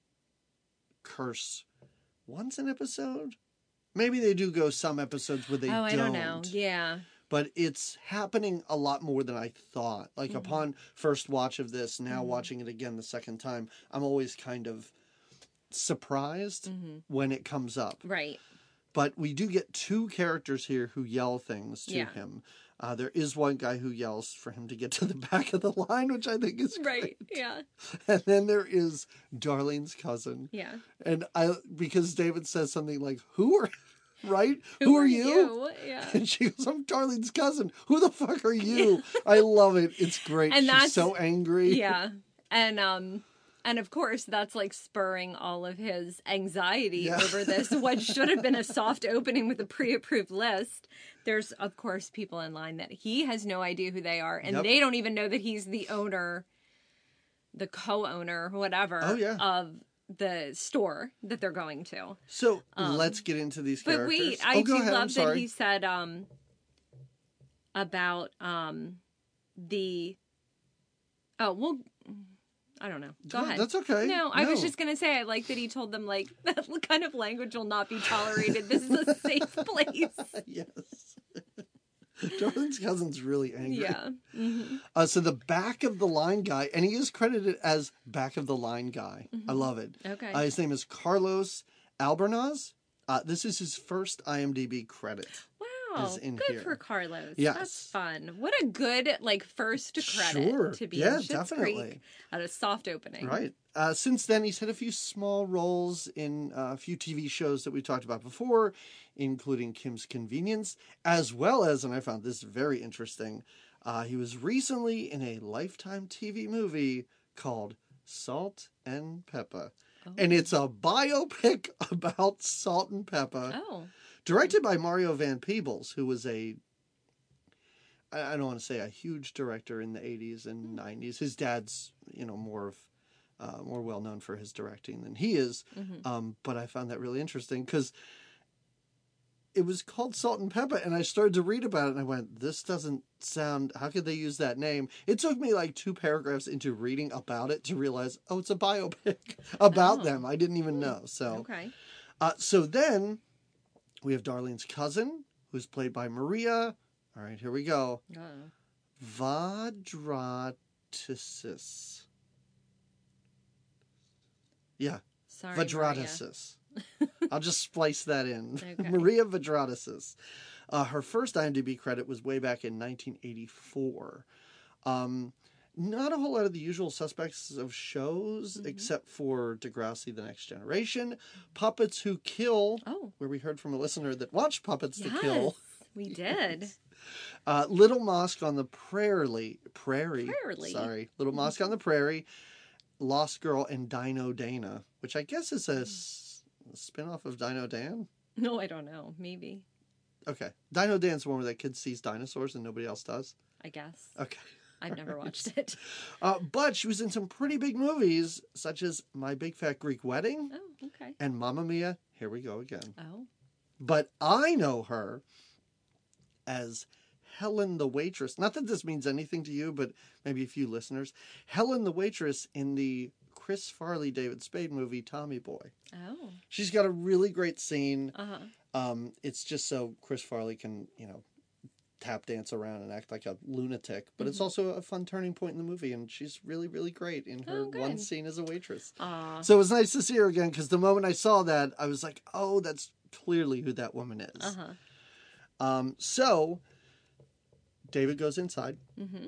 curse once an episode. Maybe they do go some episodes where they oh, don't. I don't know. Yeah. But it's happening a lot more than I thought. Like Mm-hmm. upon first watch of this, now watching it again the second time, I'm always kind of surprised Mm-hmm. when it comes up. Right. But we do get two characters here who yell things to Yeah. him. Uh, there is one guy who yells for him to get to the back of the line, which I think is great. Right. Yeah. And then there is Darlene's cousin. Yeah. And I, because David says something like, "Who are, right? Who, are you?" Yeah. And she goes, "I'm Darlene's cousin. Who the fuck are you?" I love it. It's great. And She's that's- so angry. Yeah. And um and of course that's like spurring all of his anxiety Yeah. over this what should have been a soft opening with a pre-approved list. There's of course people in line that he has no idea who they are, and Yep. they don't even know that he's the owner, the co-owner, whatever Oh, yeah. of the store that they're going to. So let's get into these But characters. wait, oh, I go do ahead. I'm love that sorry. he said um about um the oh well I don't know. Go Go- ahead. that's okay. No, I was No. just gonna say I like that he told them like that kind of language will not be tolerated. This is a safe place. Yes. Darlene's cousin's really angry. Yeah. hmm Uh, so the back of the line guy, and he is credited as back of the line guy. I love it. Okay. Uh, his name is Carlos Albernaz. Uh, this is his first I M D B credit. Wow. is in Good here. for Carlos. Yes. That's fun. What a good like first credit Sure. to be Yeah, in Schitt's definitely. Creek at a soft opening. Right. Uh, since then, he's had a few small roles in uh, a few T V shows that we talked about before, including Kim's Convenience, as well as, and I found this very interesting, uh, he was recently in a Lifetime T V movie called Salt and Pepper. And it's a biopic about Salt and Pepper, Oh. directed by Mario Van Peebles, who was a, I I don't want to say a huge director in the eighties and nineties. His dad's, you know, more of, uh, more well known for his directing than he is. Um, but I found that really interesting because it was called Salt and Pepper, and I started to read about it, and I went, "This doesn't sound. How could they use that name?" It took me like two paragraphs into reading about it to realize, oh, it's a biopic about Oh. them. I didn't even know. So, Okay. uh, so then we have Darlene's cousin, who's played by Maria. All right, here we go. Oh. Vadratisis. Yeah, Sorry. Maria. Vadratisis. I'll just splice that in. Okay. Maria Vadratisis. Uh, her first I M D B credit was way back in nineteen eighty-four. Um, not a whole lot of the usual suspects of shows, Mm-hmm. except for Degrassi: The Next Generation, Puppets Who Kill, Oh. where we heard from a listener that watched Puppets Yes, to Kill. we did. Uh, Little Mosque on the Prairie. Prairie. Prairie. Sorry. Little Mosque on the Prairie. Lost Girl and Dino Dana, which I guess is a s- spin-off of Dino Dan. No, I don't know. Maybe. Okay. Dino Dan's the one where that kid sees dinosaurs and nobody else does. I guess. Okay. I've never watched it. Uh, but she was in some pretty big movies, such as My Big Fat Greek Wedding Oh, okay. and Mamma Mia, Here We Go Again. Oh. But I know her as Helen the waitress. Not that this means anything to you, but maybe a few listeners. Helen the waitress in the Chris Farley, David Spade movie, Tommy Boy. Oh. She's got a really great scene. Uh-huh. Um, it's just so Chris Farley can, you know, tap dance around and act like a lunatic. But Mm-hmm. it's also a fun turning point in the movie, and she's really, really great in her Oh, good. one scene as a waitress. Aw. So it was nice to see her again, because the moment I saw that, I was like, oh, that's clearly who that woman is. Uh-huh. Um, so David goes inside Mm-hmm.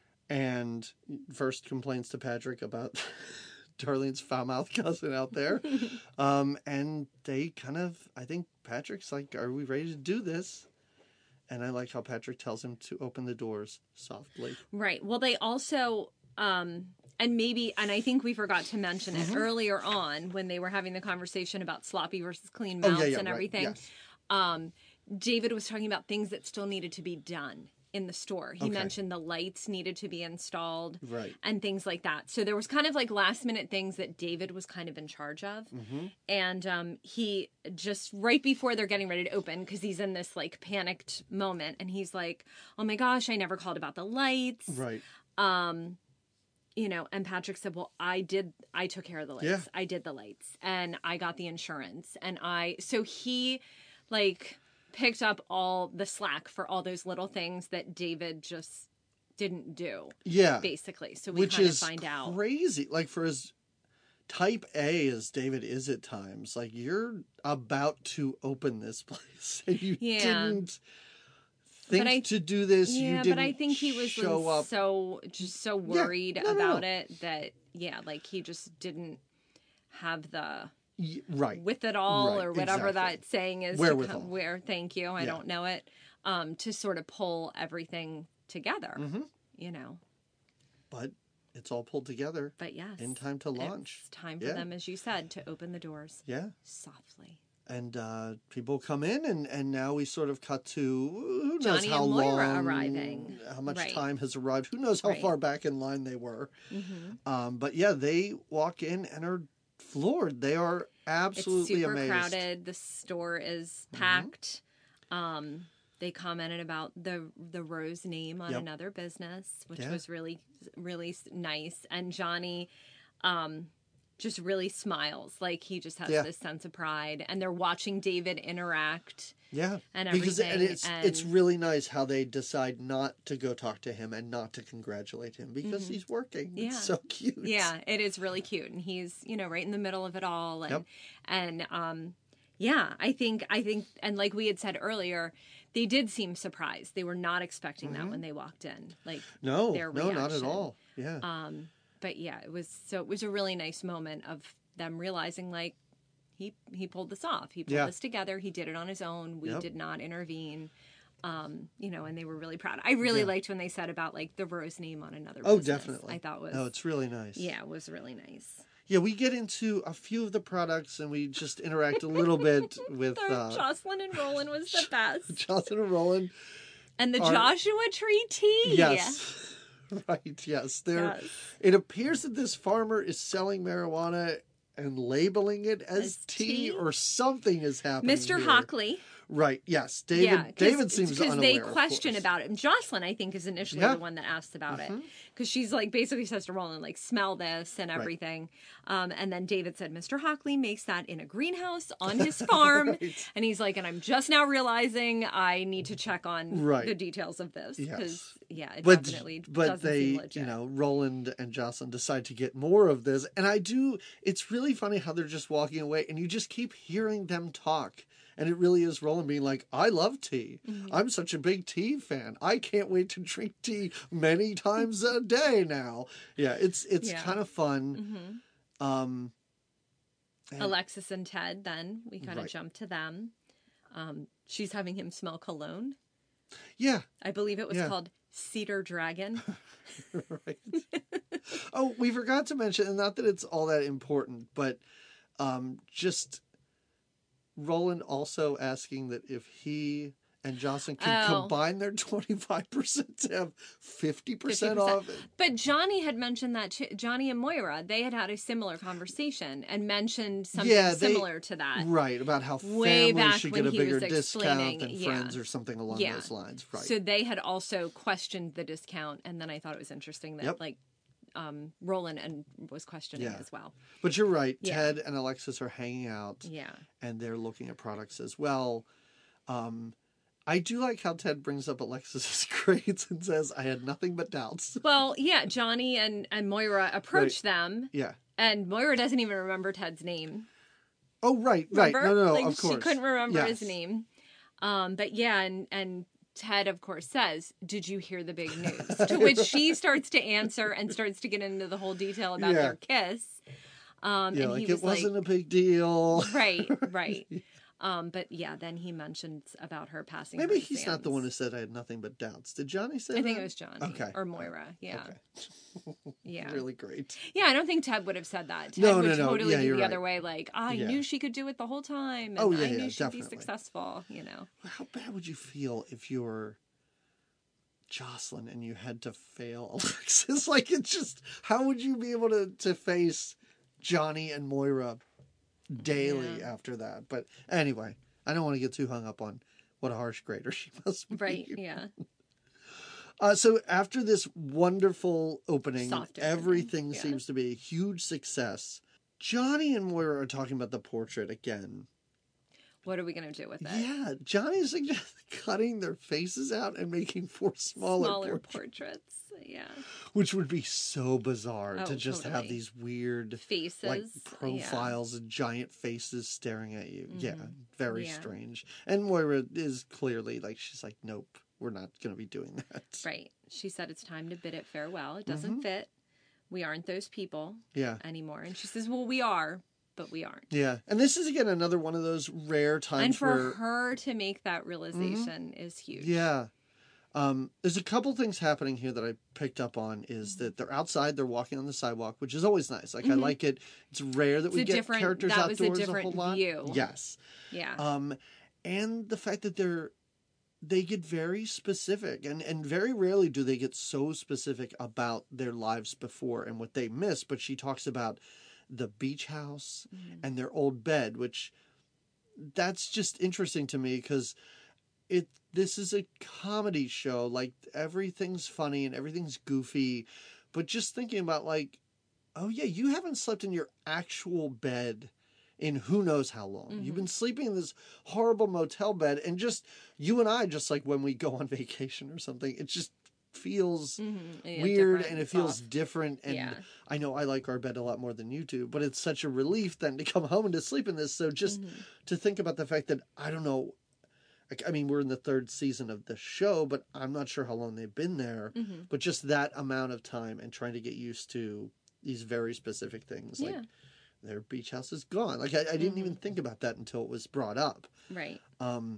and first complains to Patrick about Darlene's foul-mouthed cousin out there. um, and they kind of, I think Patrick's like, are we ready to do this? And I like how Patrick tells him to open the doors softly. Right. Well, they also, um, and maybe, and I think we forgot to mention Mm-hmm. it earlier on when they were having the conversation about sloppy versus clean Oh, mouths yeah, yeah, and right, everything. yes. Um, David was talking about things that still needed to be done in the store. He Okay. mentioned the lights needed to be installed Right. and things like that. So there was kind of like last minute things that David was kind of in charge of. Mm-hmm. And um, he just right before they're getting ready to open, because he's in this like panicked moment, and he's like, oh my gosh, I never called about the lights. Right. Um, you know, and Patrick said, well, I did, I took care of the lights. Yeah. I did the lights, and I got the insurance. And I, so he like picked up all the slack for all those little things that David just didn't do, Yeah. basically. So we Which kind is of find out. crazy. Like, for as type A as David is at times, like, you're about to open this place and you Yeah. didn't think I- to do this. you Yeah, didn't but I think he was show up. so just so worried no, no, about no. it that yeah, like he just didn't have the Y- right. with it all Right, or whatever exactly. that saying is. Wherewithal. To come, where thank you, I Yeah. don't know it. Um, to sort of pull everything together, Mhm. you know. But it's all pulled together But yes, in time to launch. It's time for Yeah. them, as you said, to open the doors Yeah. softly. And uh, people come in, and, and now we sort of cut to who knows Johnny how and Moira long, arriving. how much Right. time has arrived. Who knows how Right. far back in line they were. Mm-hmm. Um, but yeah, they walk in and are floored. They are absolutely It's super amazed. crowded. The store is packed. Um, they commented about the the Rose name on Yep. another business, which Yeah. was really really s- nice. And Johnny, um, just really smiles, like he just has Yeah. this sense of pride. And they're watching David interact. Yeah, and because and everything, it's it's and- really nice how they decide not to go talk to him and not to congratulate him because he's working. Mm-hmm. Yeah. It's so cute. Yeah, it is really cute, and he's you know right in the middle of it all, and Yep. and um, yeah, I think I think, and like we had said earlier, they did seem surprised. They were not expecting that when they walked in. Like No, their no, not at reaction. all. Yeah. Um, but yeah, it was so it was a really nice moment of them realizing like he he pulled this off. He pulled Yeah. this together. He did it on his own. We Yep. did not intervene. Um, you know, and they were really proud. I really Yeah. liked when they said about like the Rose name on another. oh, business. definitely. I thought was No, it's really nice. yeah, it was really nice. Yeah, we get into a few of the products and we just interact a little bit with The uh, Jocelyn and Roland was the best. Johnson and Roland. And the Are- Joshua Tree tea. Yes. Right, yes. There Yes. it appears that this farmer is selling marijuana and labeling it as, As tea, tea? or something is happening. Mister here. Hockley. Right, yes. David Yeah, David seems because unaware. they of question course. about it. And Jocelyn, I think, is initially Yeah. the one that asked about it Mhm. because she's like basically says to Roland, like, smell this and everything. Um, and then David said, Mister Hockley makes that in a greenhouse on his farm, Right. and he's like, and I'm just now realizing I need to check on Right. the details of this because Yes. yeah, it But definitely but doesn't they, seem legit. you know, Roland and Jocelyn decide to get more of this. And I do it's really funny how they're just walking away and you just keep hearing them talk. And it really is Roland being like, I love tea. Mm-hmm. I'm such a big tea fan. I can't wait to drink tea many times a day now. Yeah, it's it's Yeah. kind of fun. Mhm. Um, and- Alexis and Ted, then we kind of Right. jump to them. Um, she's having him smell cologne. yeah, I believe it was Yeah. called Cedar Dragon. right. Oh, we forgot to mention, and not that it's all that important, but um, just Roland also asking that if he and Jocelyn can Oh. combine their twenty-five percent to have fifty percent fifty off. percent. But Johnny had mentioned that too. Johnny and Moira, they had had a similar conversation and mentioned something Yeah, they- similar to that. Right, about how Way families back should when get a he bigger was discount explaining, than yeah. friends or something along Yeah. those lines. Right. So they had also questioned the discount, and then I thought it was interesting that Yep. like um, Roland and was questioning Yeah. as well. But you're right. Yeah. Ted and Alexis are hanging out. Yeah. And they're looking at products as well. Um, I do like how Ted brings up Alexis's grades and says, I had nothing but doubts. Well, yeah, Johnny and, and Moira approach them, Yeah. and Moira doesn't even remember Ted's name. Oh, right, right. Remember? No, no, no, like, of course. She couldn't remember Yes. his name. Um, but yeah, and, and Ted, of course, says, did you hear the big news? To which she starts to answer and starts to get into the whole detail about Yeah. their kiss. Um, Yeah, and like he it was wasn't like, a big deal. right, right. Um, but yeah, then he mentioned about her passing. Maybe her he's not the one who exams. said I had nothing but doubts. Did Johnny say I that? think it was Johnny Okay. or Moira. Yeah, Okay. yeah, Really great. yeah. I don't think Ted would have said that. Ted No, would no, no. totally Yeah, be you're the right. other way. Like I Yeah. knew she could do it the whole time, and Oh, yeah, I knew yeah, she'd definitely. be successful. You know. How bad would you feel if you were Jocelyn and you had to fail Alexis? Like, it's just, how would you be able to, to face Johnny and Moira daily Yeah. after that? But anyway, I don't want to get too hung up on what a harsh grader she must be. Right. Yeah. Uh, so after this wonderful opening, Soft opening, everything yeah. seems to be a huge success. Johnny and Moira are talking about the portrait again. What are we gonna do with it? Yeah, Johnny's suggesting cutting their faces out and making four smaller, Smaller portraits, portraits. Yeah. which would be so bizarre Oh, to just have totally. these weird Faces. like yeah. profiles and giant faces staring at you. Yeah, Mhm. very Yeah. strange. And Moira is clearly like, she's like, nope, we're not going to be doing that. Right. She said it's time to bid it farewell. It doesn't Mm-hmm. fit. We aren't those people Yeah. anymore. And she says, well, we are, but we aren't. Yeah. And this is again another one of those rare times And for where her to make that realization is huge. yeah. Um, there's a couple things happening here that I picked up on Mm-hmm. is that they're outside, they're walking on the sidewalk, which is always nice. Like I like it. It's rare that It's we a get different- characters that was a outdoors a, different whole lot. view. Yes. Yeah. Um, and the fact that they're they get very specific, and and very rarely do they get so specific about their lives before and what they miss. But she talks about the beach house Mm-hmm. and their old bed, which that's just interesting to me because it this is a comedy show. Like everything's funny and everything's goofy, but just thinking about like, oh yeah, you haven't slept in your actual bed in who knows how long. Mm-hmm. You've been sleeping in this horrible motel bed, and just you and I, just like when we go on vacation or something, it just feels Mhm. Yeah, weird different and it feels soft. different. And Yeah. I know I like our bed a lot more than you do, but it's such a relief then to come home and to sleep in this. So just Mm-hmm. to think about the fact that I don't know. like, I mean, we're in the third season of the show, but I'm not sure how long they've been there. Mm-hmm. But just that amount of time and trying to get used to these very specific things, like Yeah. their beach house is gone. Like I, I didn't even think about that until it was brought up. Right. Um,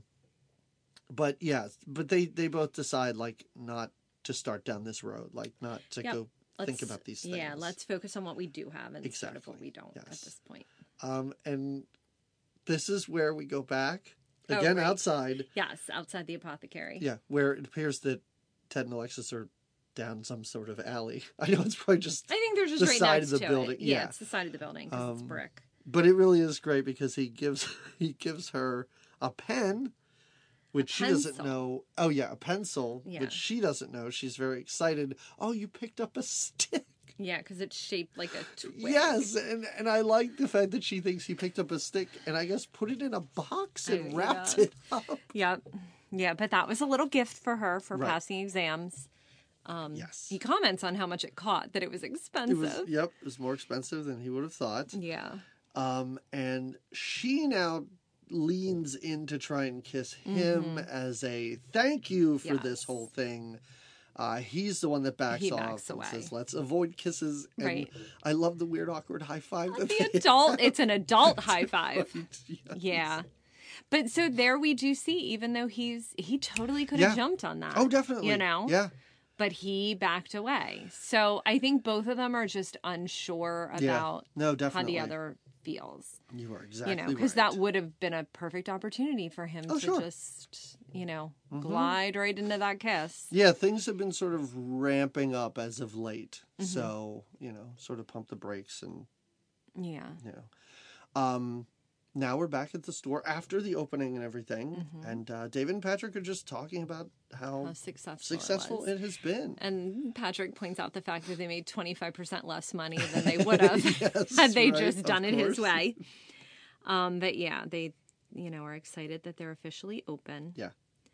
but yeah, but they they both decide like not to start down this road, like not to Yep. go think Let's- about these things. Yeah, let's focus on what we do have instead of what Exactly. we don't at Yes. this point. Um, and this is where we go back Oh, again right. outside. Yes, outside the apothecary. Yeah, where it appears that Ted and Alexis are down some sort of alley. I know it's probably just, I think they're just The right side next of the to building, It. Yeah, yeah. it's the side of the building because it's Um, brick. but it really is great because he gives he gives her a pen, which she doesn't pencil. know. Oh yeah, a pencil, Yeah. which she doesn't know. She's very excited. Oh, you picked up a stick. Yeah, because it's shaped like a twig. Yes, and and I like the fact that she thinks he picked up a stick and I guess put it in a box and Oh, wrapped yeah. it up. Yep. Yeah, but that was a little gift for her for Right. passing exams. Um, Yes. He comments on how much it cost, that it was It expensive. was yep, it was more expensive than he would have thought. Yeah. Um, and she now leans in to try and kiss him as a thank you for this Mm-hmm. Yes. whole thing. Uh, he's the one that backs He off backs and away. says, "Let's avoid kisses." And Right. I love the weird, awkward high five. that The they adult, have. it's an adult high five. Yes. Yeah. But so there we do see, even though he's, he totally could have Yeah. jumped on that. Oh, definitely. You know? Yeah. But he backed away. So I think both of them are just unsure Yeah. about No, how definitely. the other feels. You are exactly You know, right. because that would have been a perfect opportunity for him Oh, to sure. just, you know, glide right into that kiss. Yeah, things have been sort of ramping up as of late. Mm-hmm. So, you know, sort of pump the brakes and, Yeah. you know. Um, now we're back at the store after the opening and everything. And uh, David and Patrick are just talking about how, How successful, successful it was. it has been. And Patrick points out the fact that they made twenty-five percent less money than they would have Yes, had they right, just of done it his course. way. Um, but yeah, they, you know, are excited that they're officially open. Yeah.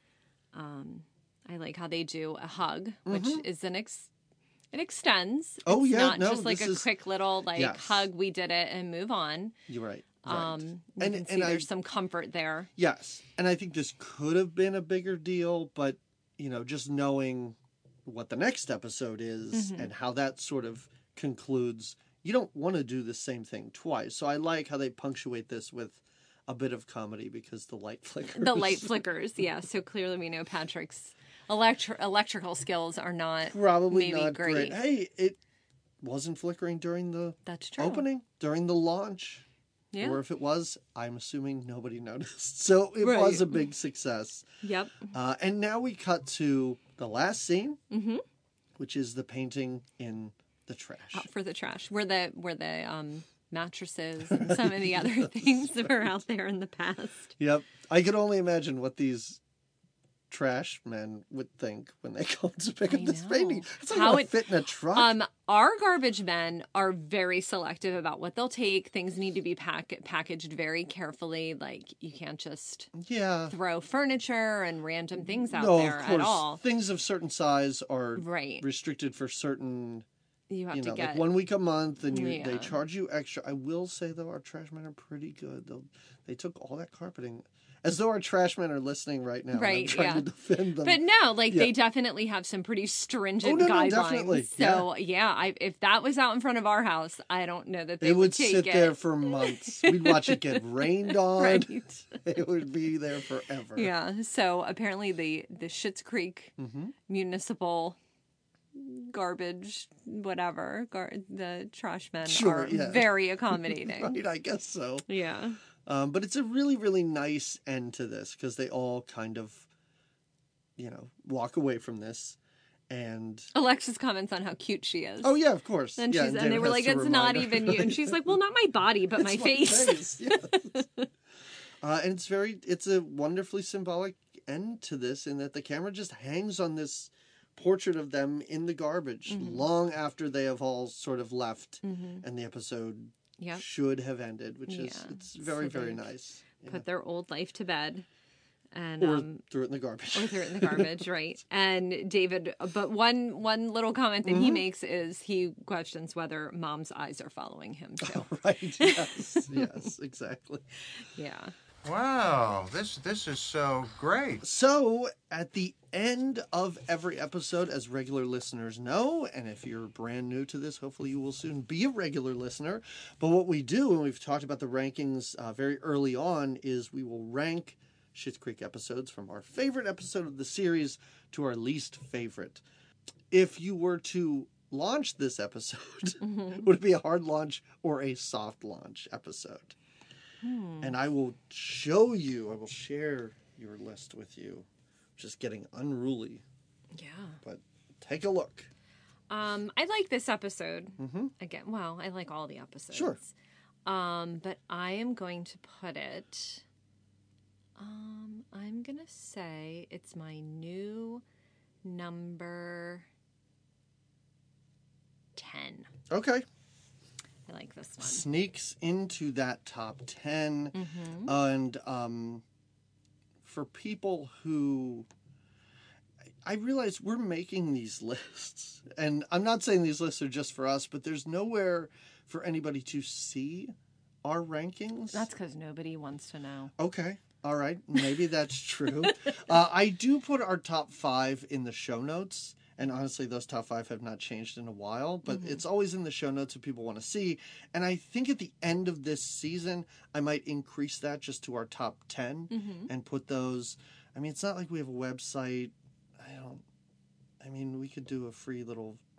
Um, I like how they do a hug, which is an ex. It extends. Oh, It's yeah, not no, just like this a is- quick little like Yes. hug. We did it and move on. You're right. right. Um, you And- can see and I- there's some comfort there. Yes. And I think this could have been a bigger deal, but, you know, just knowing what the next episode is Mm-hmm. and how that sort of concludes, you don't want to do the same thing twice. So I like how they punctuate this with a bit of comedy because the light flickers. The light flickers, yeah. So clearly, we know Patrick's electri- electrical skills are not Probably maybe not great. great. Hey, it wasn't flickering during the That's true. opening, during the launch. Yeah. Or if it was, I'm assuming nobody noticed. So it Right. was a big success. Yep. Uh, and now we cut to the last scene, Mm-hmm. which is the painting in the trash. Out for the trash, where the where the um, mattresses and some of the other things that were out there in the past. Yep. I could only imagine what these trash men would think when they come to pick I up this know. painting. It's not How going it- to fit in a truck. Um, our garbage men are very selective about what they'll take. Things need to be pack- packaged very carefully. Like you can't just yeah. throw furniture and random things out No, there of course. at all. Things of certain size are Right. restricted for certain, You have you to know, get like one week a month, and you, Yeah. they charge you extra. I will say though, our trash men are pretty good. They'll, they took all that carpeting, as though our trash men are listening right now. and I'm Right, trying yeah. to defend them. But no, like Yeah. they definitely have some pretty stringent Oh, no, no, guidelines. definitely. So yeah, I, if that was out in front of our house, I don't know that they It would take sit it. there for months. We'd watch it get rained on. Right. It would be there forever. Yeah. So apparently the the Schitt's Creek Mm-hmm. municipal garbage, whatever, gar- the trash men Sure, are yeah. very accommodating. Right, I guess so. Yeah. Um, but it's a really, really nice end to this because they all kind of, you know, walk away from this. And Alexis comments on how cute she is. oh yeah, of course. And yeah, she's and David they were has like, to it's not remind her. even you. And she's like, well, not my body, but my It's face. yes. uh, and it's very, it's a wonderfully symbolic end to this in that the camera just hangs on this portrait of them in the garbage Mm-hmm. long after they have all sort of left and the episode Yep. should have ended, which is Yeah. it's very, So very they nice. Yeah. Put their old life to bed. And Or um, threw it in the garbage. or threw it in the garbage, right? And David, but one one little comment that Mm-hmm. he makes is he questions whether Mom's eyes are following him too. Right, yes, yes, exactly. Yeah. Wow, this this is so great. So, at the end of every episode, as regular listeners know, and if you're brand new to this, hopefully you will soon be a regular listener. But what we do, and we've talked about the rankings uh, very early on, is we will rank Schitt's Creek episodes from our favorite episode of the series to our least favorite. If you were to launch this episode, would it be a hard launch or a soft launch episode? And I will show you, I will share your list with you, which is getting unruly, Yeah. but take a look. Um, I like this episode. Mm-hmm. Again, well, I like all the episodes. Sure. Um, but I am going to put it. Um, I'm gonna say it's my new number ten. Okay. I like this one. Sneaks into that top ten. Mm-hmm. And um, for people who... I realize we're making these lists. And I'm not saying these lists are just for us, but there's nowhere for anybody to see our rankings. That's because nobody wants to know. Okay. All right. Maybe that's true. uh, I do put our top five in the show notes. And honestly, those top five have not changed in a while. But it's always in the show notes if people want to see. And I think at the end of this season, I might increase that just to our top ten and put those. I mean, it's not like we have a website. I don't. I mean, we could do a free little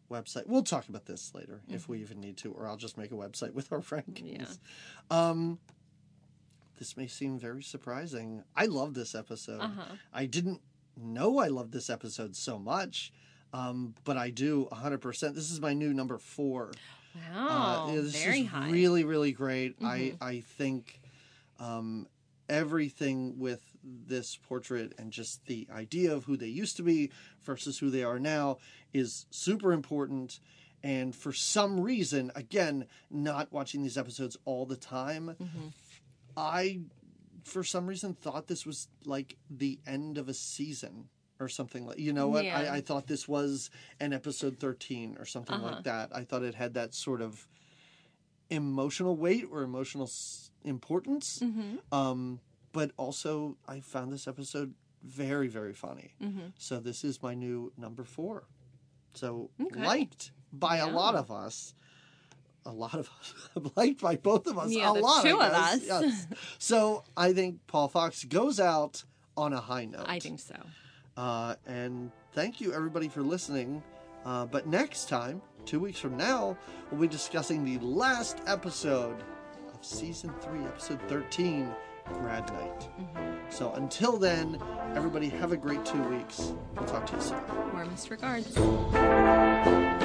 website. We'll talk about this later mm-hmm. if we even need to, or I'll just make a website with our rankings. Yeah. Um, this may seem very surprising. I love this episode. Uh-huh. I didn't know I loved this episode so much, um, but I do one hundred percent. This is my new number four. Wow, uh, this very is high. Really, really great. Mm-hmm. I I think um, everything with this portrait and just the idea of who they used to be versus who they are now is super important. And for some reason, again, not watching these episodes all the time, mm-hmm. I, for some reason, thought this was like the end of a season or something like, you know what? Yeah. I, I thought this was an episode thirteen or something uh-huh. like that. I thought it had that sort of emotional weight or emotional s- importance. Mm-hmm. Um, but also, I found this episode very, very funny. Mm-hmm. So this is my new number four. So okay. liked by yeah. a lot of us. A lot of us. Liked by both of us. Yeah, a the lot two of of us. us. Yes. So I think Paul Fox goes out on a high note. I think so. Uh, and thank you, everybody, for listening. Uh, but next time, two weeks from now, we'll be discussing the last episode of season three, episode thirteen, Grad Night. Mm-hmm. So until then, everybody have a great two weeks. We'll talk to you soon. Warmest regards.